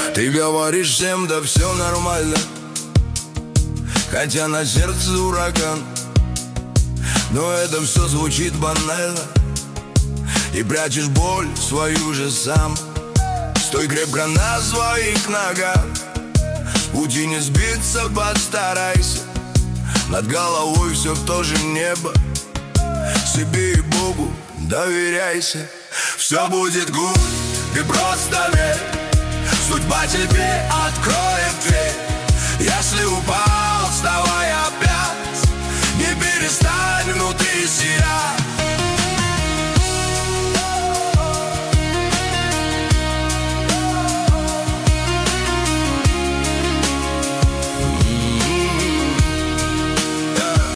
Ты говоришь всем, да все нормально, хотя на сердце ураган. Но это все звучит банально, и прячешь боль свою же сам. Стой крепко на своих ногах, с пути не сбиться, постарайся. Над головой все в то же небо, себе и Богу доверяйся. Все будет гуд, ты просто верь, судьба тебе откроет дверь. Если упал, вставай опять, не перестань внутри себя.